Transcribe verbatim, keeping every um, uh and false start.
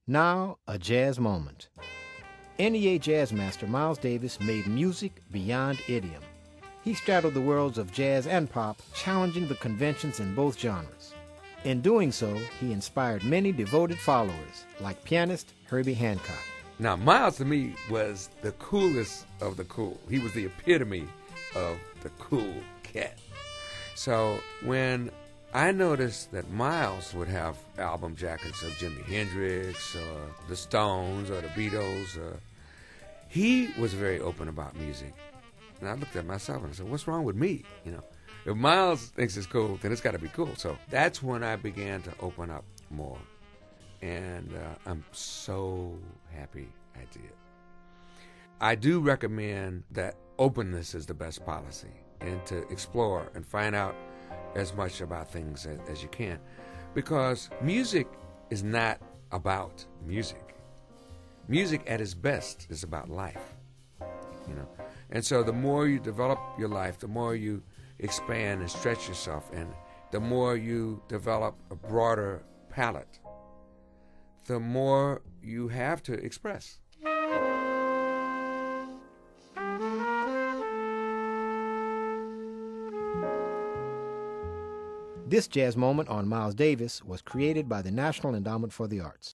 Now, a jazz moment. N E A jazz master Miles Davis made music beyond idiom. He straddled the worlds of jazz and pop, challenging the conventions in both genres. In doing so, he inspired many devoted followers, like pianist Herbie Hancock. Now, Miles to me was the coolest of the cool. He was the epitome of the cool cat. So when I noticed that Miles would have album jackets of Jimi Hendrix or the Stones or the Beatles, uh, he was very open about music. And I looked at myself and I said, what's wrong with me? You know, if Miles thinks it's cool, then it's got to be cool. So that's when I began to open up more. And uh, I'm so happy I did. I do recommend that openness is the best policy, and to explore and find out as much about things as, as you can, because music is not about music. Music at its best is about life, you know. And so the more you develop your life, the more you expand and stretch yourself, and the more you develop a broader palette, the more you have to express. This jazz moment on Miles Davis was created by the National Endowment for the Arts.